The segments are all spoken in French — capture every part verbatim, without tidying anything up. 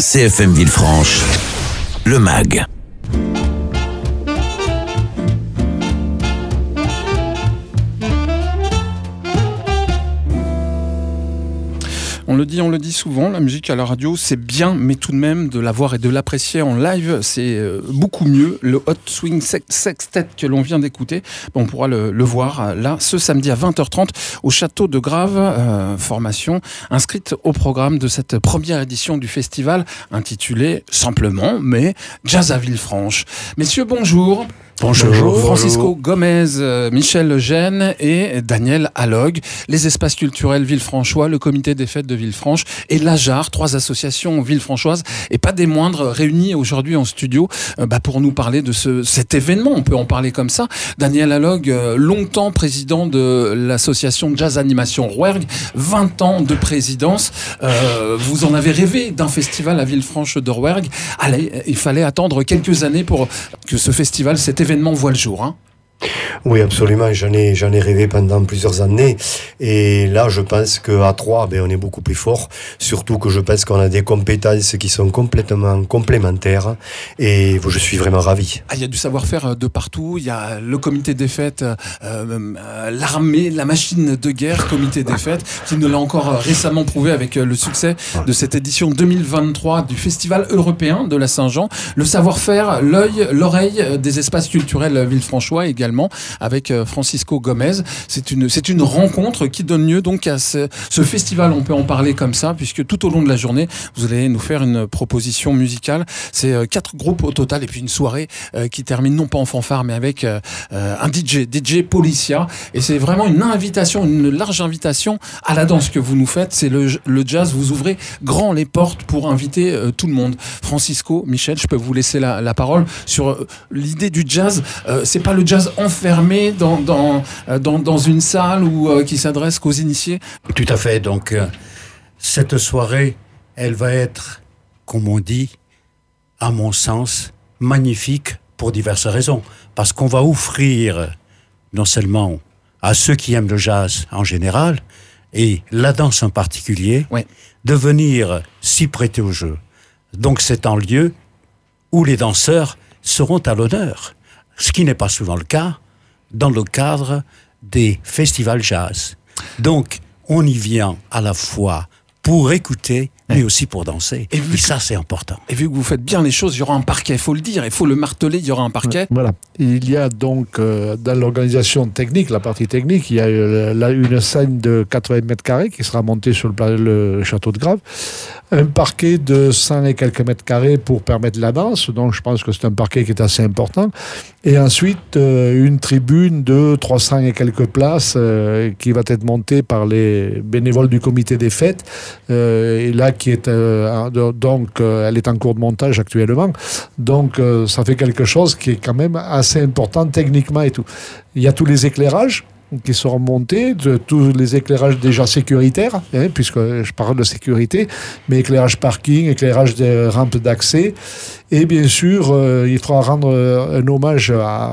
C F M Villefranche, le M A G. On le dit, on le dit souvent, la musique à la radio, c'est bien, mais tout de même, de la voir et de l'apprécier en live, c'est beaucoup mieux. Le Hot Swing Sextet que l'on vient d'écouter, on pourra le, le voir là, ce samedi à vingt heures trente, au Château de Grave, euh, formation inscrite au programme de cette première édition du festival, intitulée simplement, mais Jazz à Villefranche. Messieurs, bonjour. Bonjour. Bonjour. Francisco Gomez, euh, Michel Gênes et Daniel Allogue, les espaces culturels villefranchois, le comité des fêtes de Villefranche et l'A J A R, trois associations villefranchoises et pas des moindres, réunies aujourd'hui en studio euh, bah, pour nous parler de ce, cet événement, on peut en parler comme ça. Daniel Allogue, euh, longtemps président de l'association Jazz Animation Rouergue, vingt ans de présidence, euh, vous en avez rêvé d'un festival à Villefranche de Rouergue. Allez, il fallait attendre quelques années pour que ce festival, cet événement voit le jour, hein. Oui, absolument. J'en ai, j'en ai rêvé pendant plusieurs années. Et là, je pense qu'à trois, ben, on est beaucoup plus fort. Surtout que je pense qu'on a des compétences qui sont complètement complémentaires. Et je suis vraiment ravi. Ah, il y a du savoir-faire de partout. Il y a le comité des fêtes, euh, euh, l'armée, la machine de guerre, comité des fêtes, qui nous l'a encore récemment prouvé avec le succès de cette édition deux mille vingt-trois du Festival européen de la Saint-Jean. Le savoir-faire, l'œil, l'oreille des espaces culturels villefranchois également, avec Francisco Gomez. C'est une, c'est une rencontre qui donne lieu donc à ce, ce festival, on peut en parler comme ça, puisque tout au long de la journée, vous allez nous faire une proposition musicale. C'est quatre groupes au total, et puis une soirée euh, qui termine non pas en fanfare, mais avec euh, un D J, D J Policia. Et c'est vraiment une invitation, une large invitation à la danse que vous nous faites. C'est le, le jazz, vous ouvrez grand les portes pour inviter euh, tout le monde. Francisco, Michel, je peux vous laisser la, la parole sur euh, l'idée du jazz. Euh, c'est pas le jazz enfermé dans, dans, dans, dans une salle ou euh, qui s'adresse qu'aux initiés. Tout à fait. Donc, euh, cette soirée, elle va être, comme on dit, à mon sens, magnifique pour diverses raisons. Parce qu'on va offrir, non seulement à ceux qui aiment le jazz en général, et la danse en particulier, ouais. de venir s'y prêter au jeu. Donc, c'est un lieu où les danseurs seront à l'honneur. Ce qui n'est pas souvent le cas dans le cadre des festivals jazz. Donc, on y vient à la fois pour écouter, mais aussi pour danser. Et, et ça, c'est important. Et vu que vous faites bien les choses, il y aura un parquet, il faut le dire, il faut le marteler, il y aura un parquet. Voilà. Il y a donc, euh, dans l'organisation technique, la partie technique, il y a euh, là, une scène de quatre-vingts mètres carrés qui sera montée sur le, le château de Grave, un parquet de cent et quelques mètres carrés pour permettre la danse, donc je pense que c'est un parquet qui est assez important, et ensuite euh, une tribune de trois cents et quelques places euh, qui va être montée par les bénévoles du comité des fêtes, euh, et là qui est euh, donc euh, elle est en cours de montage actuellement, donc euh, ça fait quelque chose qui est quand même assez important techniquement et tout. Il y a tous les éclairages qui seront montés, de, tous les éclairages déjà sécuritaires, hein, puisque je parle de sécurité, mais éclairage parking, éclairage des rampes d'accès, et bien sûr, euh, il faudra rendre un hommage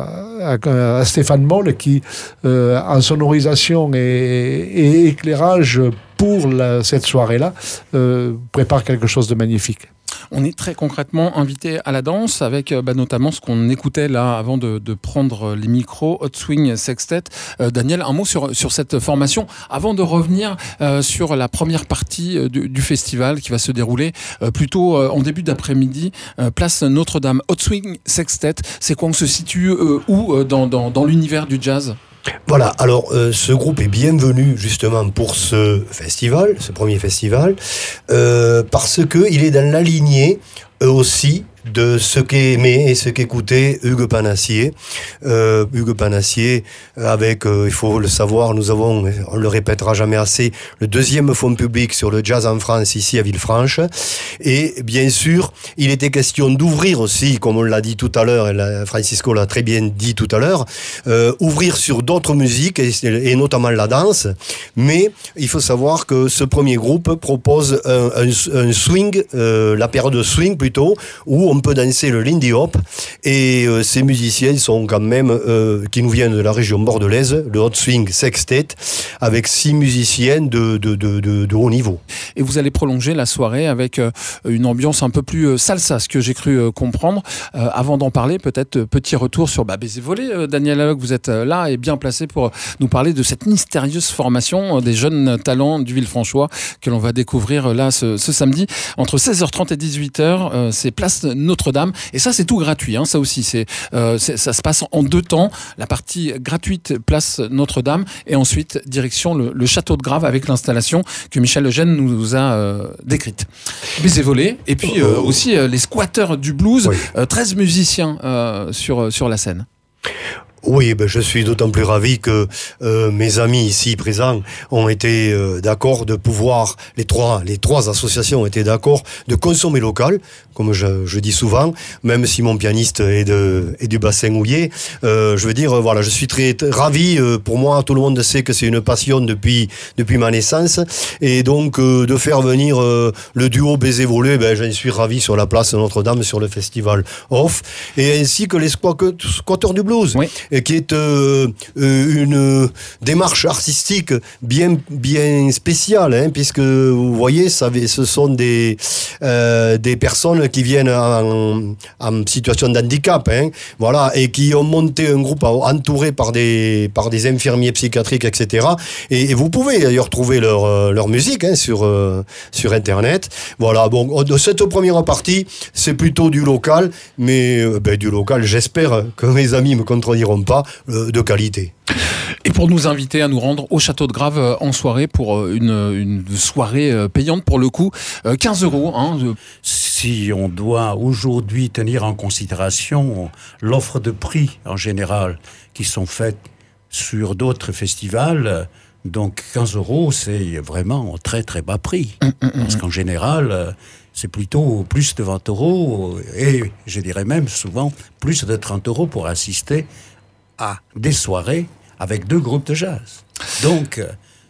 à, à, à Stéphane Moll qui, euh, en sonorisation et, et éclairage pour la, cette soirée-là, euh, prépare quelque chose de magnifique. On est très concrètement invité à la danse avec bah, notamment ce qu'on écoutait là avant de, de prendre les micros, Hot Swing Sextet. Euh, Daniel, un mot sur, sur cette formation avant de revenir euh, sur la première partie euh, du, du festival qui va se dérouler euh, plutôt euh, en début d'après-midi, euh, place Notre-Dame. Hot Swing Sextet, c'est quoi? On se situe euh, où euh, dans, dans, dans l'univers du jazz? Voilà, alors euh, ce groupe est bienvenu justement pour ce festival, ce premier festival, euh, parce qu'il est dans la lignée eux aussi de ce qu'aimait et ce qu'écoutait Hugues Panassier. Euh, Hugues Panassier, avec, euh, il faut le savoir, nous avons, on le répétera jamais assez, le deuxième fonds public sur le jazz en France, ici à Villefranche. Et bien sûr, il était question d'ouvrir aussi, comme on l'a dit tout à l'heure, et la, Francisco l'a très bien dit tout à l'heure, euh, ouvrir sur d'autres musiques, et, et notamment la danse. Mais il faut savoir que ce premier groupe propose un, un, un swing, euh, la période swing plutôt, où on on peut danser le Lindy Hop. Et euh, ces musiciens sont quand même, euh, qui nous viennent de la région bordelaise, le Hot Swing Sextet, avec six musiciens de, de, de, de, de haut niveau. Et vous allez prolonger la soirée avec euh, une ambiance un peu plus euh, salsa, ce que j'ai cru euh, comprendre. Euh, avant d'en parler, peut-être euh, petit retour sur bah, Baiser Volé. Euh, Daniel Lalloc, vous êtes euh, là et bien placé pour nous parler de cette mystérieuse formation euh, des jeunes talents du Villefranchois que l'on va découvrir euh, là ce, ce samedi entre seize heures trente et dix-huit heures. Euh, c'est place Notre-Dame. Et ça, c'est tout gratuit. Hein, ça aussi, c'est, euh, c'est, ça se passe en deux temps. La partie gratuite, place Notre-Dame, et ensuite, direction le, le château de Grave avec l'installation que Michel Lejeune nous a euh, décrite. Baiser Volé, et puis euh, aussi euh, les squatteurs du blues, oui. euh, treize musiciens euh, sur, sur la scène. Oui, ben je suis d'autant plus ravi que euh, mes amis ici présents ont été euh, d'accord de pouvoir, les trois, les trois associations ont été d'accord de consommer local, comme je, je dis souvent, même si mon pianiste est, de, est du bassin houillé. Euh, je veux dire, voilà, je suis très, très ravi. Euh, pour moi, tout le monde sait que c'est une passion depuis, depuis ma naissance. Et donc, euh, de faire venir euh, le duo Baiser Volé, ben, j'en suis ravi sur la place Notre-Dame, sur le festival Off, et ainsi que les squatteurs du blues. Oui. Et qui est euh, une démarche artistique bien, bien spéciale, hein, puisque vous voyez, ça, ce sont des, euh, des personnes qui viennent en, en situation d'handicap, hein, voilà, et qui ont monté un groupe entouré par des, par des infirmiers psychiatriques, et cetera. Et, et vous pouvez d'ailleurs trouver leur, leur musique hein, sur, euh, sur Internet. Voilà, bon, de cette première partie, c'est plutôt du local, mais euh, ben, du local, j'espère que mes amis ne me contrediront pas, euh, de qualité. Et pour nous inviter à nous rendre au Château de Grave euh, en soirée pour euh, une, une soirée euh, payante pour le coup, euh, quinze euros. Hein, de... Si on doit aujourd'hui tenir en considération l'offre de prix en général qui sont faites sur d'autres festivals, donc quinze euros c'est vraiment un très très bas prix. Mmh, mmh, parce qu'en général, c'est plutôt plus de vingt euros et je dirais même souvent plus de trente euros pour assister à des soirées avec deux groupes de jazz. Donc,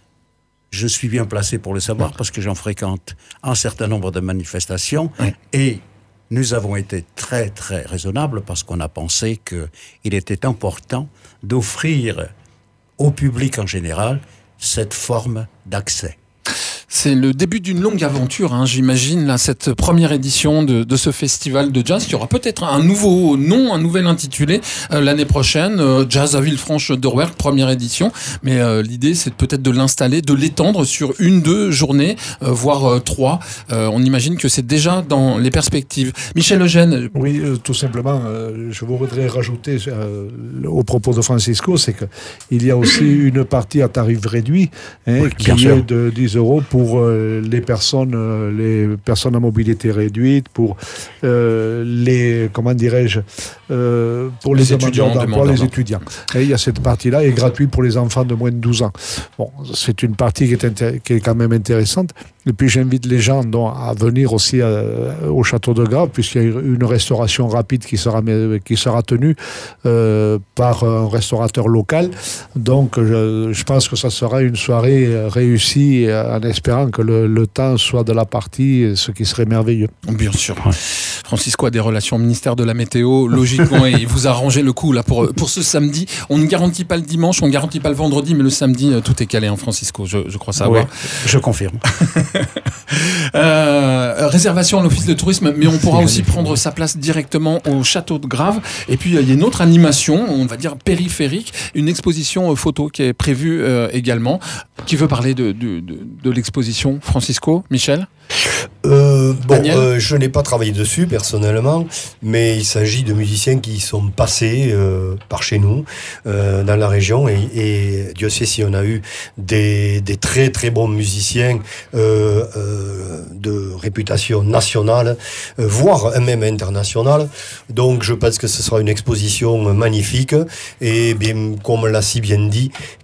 je suis bien placé pour le savoir parce que j'en fréquente un certain nombre de manifestations oui. Et nous avons été très, très raisonnables parce qu'on a pensé qu'il était important d'offrir au public en général cette forme d'accès. C'est le début d'une longue aventure, hein, j'imagine, là, cette première édition de, de ce festival de jazz, qui aura peut-être un nouveau nom, un nouvel intitulé euh, l'année prochaine, euh, Jazz à Villefranche-de-Rouergue, première édition, mais euh, l'idée c'est peut-être de l'installer, de l'étendre sur une, deux journées, euh, voire euh, trois. Euh, on imagine que c'est déjà dans les perspectives. Michel Lejeune. Oui, euh, tout simplement, euh, je voudrais rajouter euh, au propos de Francisco, c'est qu'il y a aussi une partie à tarif réduit, hein, oui, qui est sûr. de dix euros pour pour euh, les personnes, euh, les personnes à mobilité réduite, pour euh, les, comment dirais-je, euh, pour les, les étudiants, d'emploi, les étudiants. Et il y a cette partie-là est gratuite pour les enfants de moins de douze ans. Bon, c'est une partie qui est, intér- qui est quand même intéressante. Et puis j'invite les gens donc, à venir aussi à, au Château de Grave, puisqu'il y a une restauration rapide qui sera, qui sera tenue euh, par un restaurateur local. Donc je, je pense que ça sera une soirée réussie en espérant que le, le temps soit de la partie, ce qui serait merveilleux. Bien sûr. Francisco a des relations au ministère de la Météo, logiquement, et il vous a arrangé le coup là, pour, pour ce samedi. On ne garantit pas le dimanche, on ne garantit pas le vendredi, mais le samedi, tout est calé, hein, Francisco, je, je crois savoir. Oui, je confirme. euh, réservation à l'office de tourisme, mais on pourra aussi prendre sa place directement au Château de Grave. Et puis, il y a une autre animation, on va dire périphérique, une exposition photo qui est prévue euh, également. Qui veut parler de, de, de, de l'exposition, Francisco, Michel ? Euh, bon, euh, je n'ai pas travaillé dessus personnellement, mais il s'agit de musiciens qui sont passés euh, par chez nous, euh, dans la région, et, et Dieu sait si on a eu des, des très très bons musiciens euh, euh, de réputation nationale, euh, voire même internationale. Donc je pense que ce sera une exposition magnifique, et bien, comme l'a si bien dit,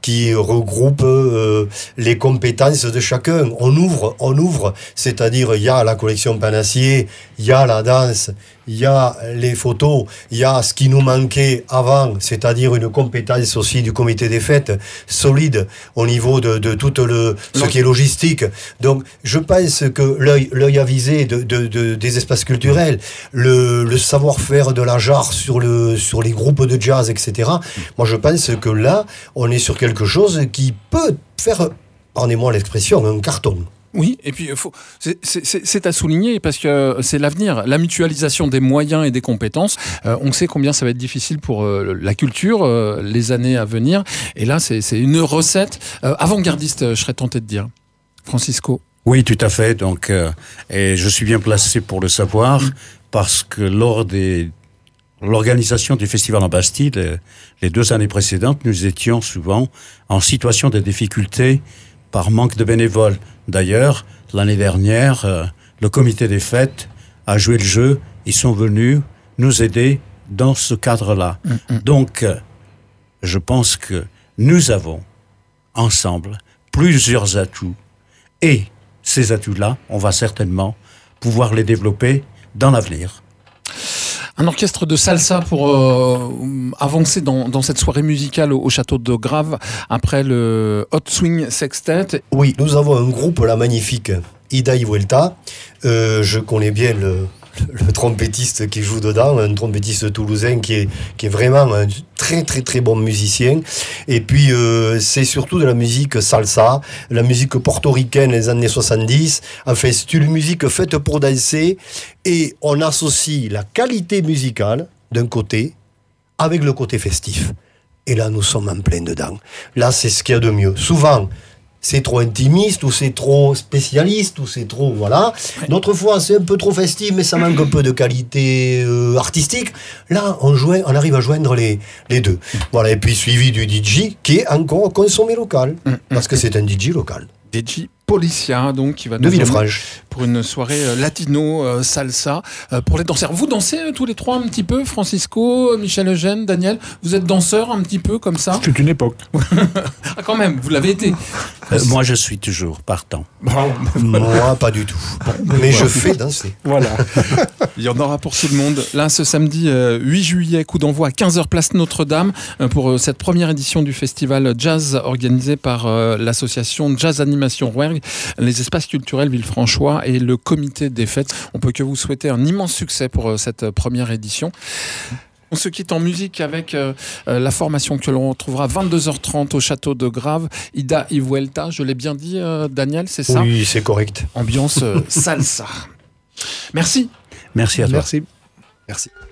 qui regroupe euh, les compétences de chacun. On ouvre, on ouvre, c'est-à-dire il y a la collection Panassier, il y a la danse, il y a les photos, il y a ce qui nous manquait avant, c'est-à-dire une compétence aussi du comité des fêtes solide au niveau de, de tout le, ce qui est logistique. Donc, je pense que l'œil, l'œil avisé de, de, de, des espaces culturels, le, le savoir-faire de la jarre sur, le, sur les groupes de jazz, et cetera. Moi, je pense que là, on est sur quelque chose qui peut faire, pardonnez-moi l'expression, un carton. Oui, et puis faut, c'est, c'est, c'est à souligner parce que c'est l'avenir, la mutualisation des moyens et des compétences. Euh, on sait combien ça va être difficile pour euh, la culture euh, les années à venir. Et là, c'est, c'est une recette euh, avant-gardiste, je serais tenté de dire. Francisco. Oui, tout à fait. Donc, euh, et je suis bien placé pour le savoir mmh. parce que lors des l'organisation du festival en Bastide, les deux années précédentes, nous étions souvent en situation de difficulté par manque de bénévoles. D'ailleurs, l'année dernière, euh, le comité des fêtes a joué le jeu. Ils sont venus nous aider dans ce cadre-là. Mmh. Donc, euh, je pense que nous avons, ensemble, plusieurs atouts. Et ces atouts-là, on va certainement pouvoir les développer dans l'avenir. Un orchestre de salsa pour euh, avancer dans, dans cette soirée musicale au, au château de Grave après le Hot Swing Sextet. Oui, nous avons un groupe là magnifique, Ida y Vuelta. Euh, je connais bien le, le trompettiste qui joue dedans, un trompettiste toulousain qui est, qui est vraiment un très très très bon musicien. Et puis euh, c'est surtout de la musique salsa, la musique portoricaine des années soixante-dix. Enfin, c'est une musique faite pour danser et on associe la qualité musicale d'un côté avec le côté festif. Et là, nous sommes en plein dedans. Là, c'est ce qu'il y a de mieux. Souvent, c'est trop intimiste, ou c'est trop spécialiste, ou c'est trop, voilà. D'autres fois, c'est un peu trop festif, mais ça manque un peu de qualité euh, artistique. Là, on, joint, on arrive à joindre les, les deux. Voilà, et puis suivi du D J, qui est encore consommé local, parce que c'est un D J local. D J Policia, donc, qui va nous emmener pour une soirée euh, latino euh, salsa euh, pour les danseurs. Vous dansez euh, tous les trois un petit peu, Francisco, Michel Eugène, Daniel. Vous êtes danseurs un petit peu comme ça. C'est une époque. Ah, quand même, vous l'avez été. Euh, moi, je suis toujours partant. Bon, moi, pas du tout. Bon, mais je fais danser. Voilà. Il y en aura pour tout le monde. Là, ce samedi euh, huit juillet, coup d'envoi à quinze heures, place Notre-Dame, euh, pour euh, cette première édition du festival Jazz organisé par euh, l'association Jazz Animation Rouergue, les espaces culturels Villefranchois et le comité des fêtes. On peut que vous souhaiter un immense succès pour euh, cette première édition. On se quitte en musique avec euh, la formation que l'on retrouvera à vingt-deux heures trente au château de Grave. Ida y Vuelta, je l'ai bien dit, euh, Daniel, c'est ça ? Oui, c'est correct. Ambiance euh, salsa. Merci. Merci à toi. Merci. Merci.